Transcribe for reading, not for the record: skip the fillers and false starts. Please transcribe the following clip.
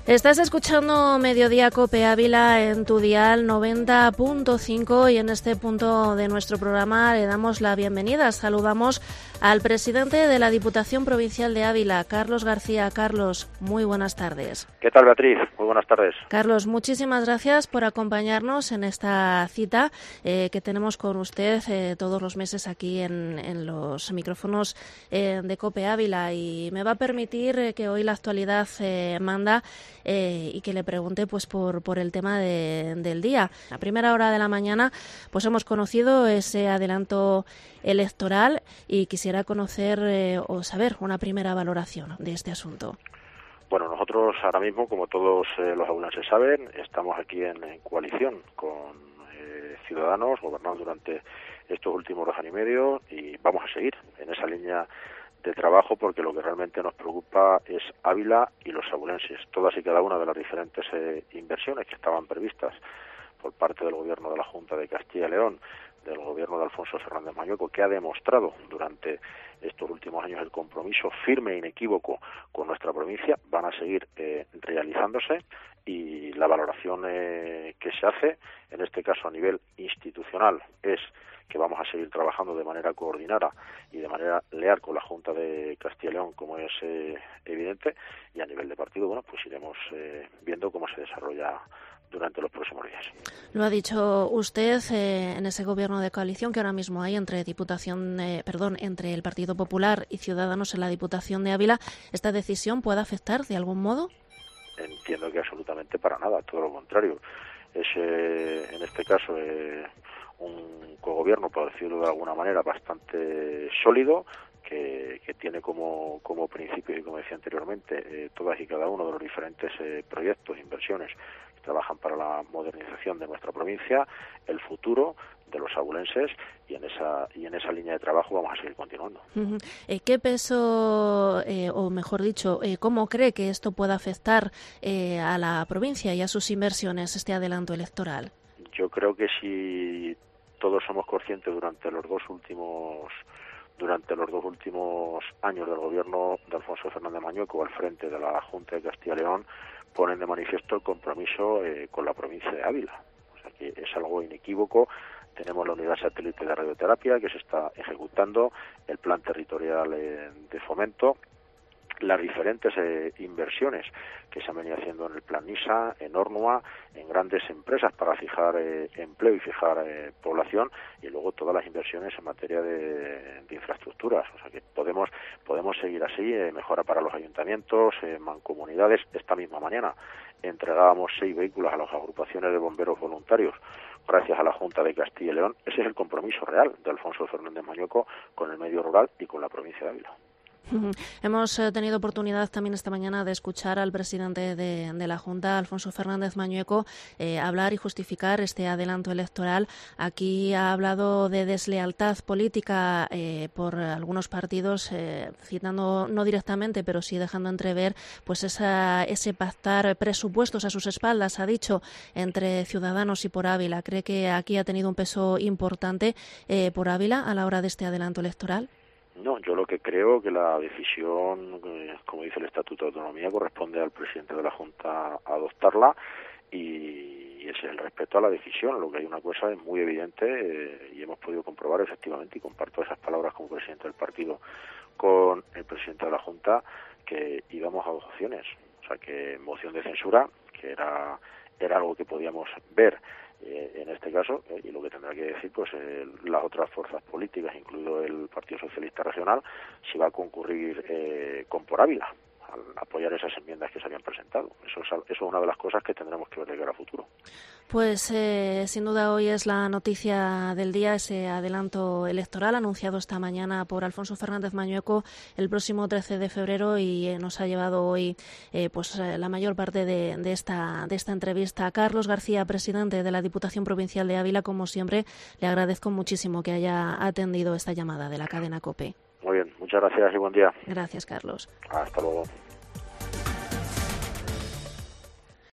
Estás escuchando Mediodía Cope Ávila en tu dial 90.5 y en este punto de nuestro programa le damos la bienvenida. Saludamos al presidente de la Diputación Provincial de Ávila, Carlos García. Carlos, muy buenas tardes. ¿Qué tal, Beatriz? Muy buenas tardes. Carlos, muchísimas gracias por acompañarnos en esta cita que tenemos con usted todos los meses aquí en los micrófonos de Cope Ávila, y me va a permitir que hoy la actualidad manda y que le pregunte pues por el tema del día. A primera hora de la mañana pues hemos conocido ese adelanto electoral y quisiera conocer o saber una primera valoración de este asunto. Bueno, nosotros ahora mismo, como todos los abulenses saben, estamos aquí en coalición con Ciudadanos, gobernando durante estos últimos 2 años y medio, y vamos a seguir en esa línea de trabajo, porque lo que realmente nos preocupa es Ávila y los abulenses. Todas y cada una de las diferentes inversiones que estaban previstas por parte del Gobierno de la Junta de Castilla y León, del Gobierno de Alfonso Fernández Mañueco, que ha demostrado durante estos últimos años el compromiso firme e inequívoco con nuestra provincia, van a seguir realizándose, y la valoración que se hace, en este caso a nivel institucional, es que vamos a seguir trabajando de manera coordinada y de manera leal con la Junta de Castilla y León, como es evidente, y a nivel de partido, bueno, pues iremos viendo cómo se desarrolla durante los próximos días. Lo ha dicho usted en ese gobierno de coalición que ahora mismo hay entre entre el Partido Popular y Ciudadanos en la Diputación de Ávila. ¿Esta decisión puede afectar de algún modo? Entiendo que absolutamente para nada, todo lo contrario. Es en este caso un cogobierno, por decirlo de alguna manera, bastante sólido, que tiene como principio, y como decía anteriormente, todas y cada uno de los diferentes proyectos, inversiones que trabajan para la modernización de nuestra provincia, el futuro de los abulenses, y en esa línea de trabajo vamos a seguir continuando. Uh-huh. ¿Qué peso, o mejor dicho, cómo cree que esto puede afectar a la provincia y a sus inversiones, este adelanto electoral? Yo creo que si todos somos conscientes durante los dos últimos años del gobierno de Alfonso Fernández Mañueco al frente de la Junta de Castilla y León, ponen de manifiesto el compromiso con la provincia de Ávila. O sea que es algo inequívoco. Tenemos la unidad satélite de radioterapia que se está ejecutando, el plan territorial de fomento, las diferentes inversiones que se han venido haciendo en el plan NISA, en Ornua, en grandes empresas para fijar empleo y fijar población, y luego todas las inversiones en materia de infraestructuras. O sea que podemos seguir así, mejora para los ayuntamientos, mancomunidades. Esta misma mañana entregábamos 6 vehículos a las agrupaciones de bomberos voluntarios gracias a la Junta de Castilla y León. Ese es el compromiso real de Alfonso Fernández Mañueco con el medio rural y con la provincia de Ávila. Hemos tenido oportunidad también esta mañana de escuchar al presidente de la Junta, Alfonso Fernández Mañueco, hablar y justificar este adelanto electoral. Aquí ha hablado de deslealtad política por algunos partidos, citando no directamente, pero sí dejando entrever pues ese pactar presupuestos a sus espaldas, ha dicho, entre Ciudadanos y por Ávila. ¿Cree que aquí ha tenido un peso importante por Ávila a la hora de este adelanto electoral? No, yo lo que creo que la decisión, como dice el Estatuto de Autonomía, corresponde al presidente de la Junta adoptarla, y ese es el respeto a la decisión. Lo que hay una cosa es muy evidente y hemos podido comprobar efectivamente, y comparto esas palabras como presidente del partido con el presidente de la Junta, que íbamos a 2 opciones. O sea, que moción de censura, que era algo que podíamos ver en este caso, y lo que tendrá que decir pues las otras fuerzas políticas, incluido el Partido Socialista Regional, si va a concurrir con por Ávila al apoyar esas enmiendas que se habían presentado. Eso es una de las cosas que tendremos que ver de cara a futuro. Pues sin duda hoy es la noticia del día, ese adelanto electoral anunciado esta mañana por Alfonso Fernández Mañueco el próximo 13 de febrero, y nos ha llevado hoy la mayor parte de esta entrevista. Carlos García, presidente de la Diputación Provincial de Ávila, como siempre, le agradezco muchísimo que haya atendido esta llamada de la cadena COPE. Muy bien, muchas gracias y buen día. Gracias, Carlos. Hasta luego.